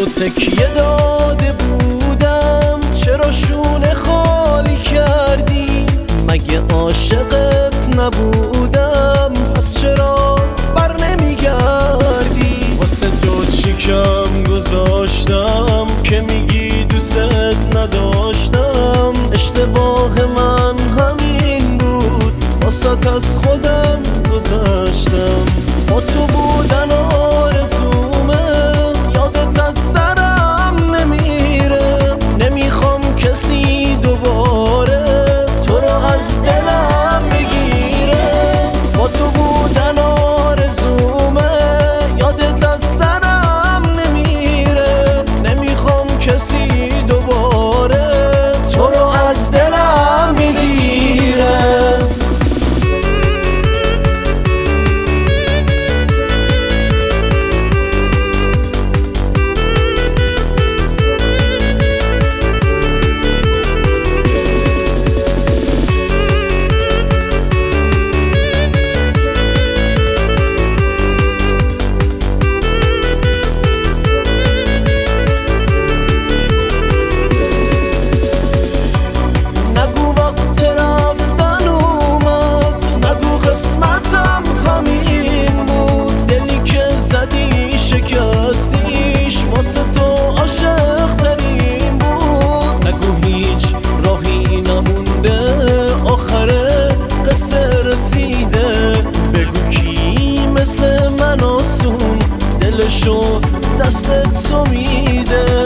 تکیه داده بودم چرا شونه خالی کردی؟ مگه عاشقت نبودم پس چرا بر نمیگردی؟ واسه تو چی کم گذاشتم که میگی دوست نداشتم؟ اشتباه من همین بود، واسه از خودم گذاشتم. با تو بودن آرزومه، یادت از سرم نمیره. نمیخوام کسی دوباره تو رو از دلم بگیره. با تو بودن آرزومه، یادت از سرم نمیره. نمیخوام کسی دوباره تو رو از دلم بگیره. قسمتم همین بود، دلی که زدی شکستیش واسه تو عاشق ترین بود. نگو هیچ راهی نمونده، آخر قصه رسیده. بگو کی مثل من آسون دلشو دستت تو میده.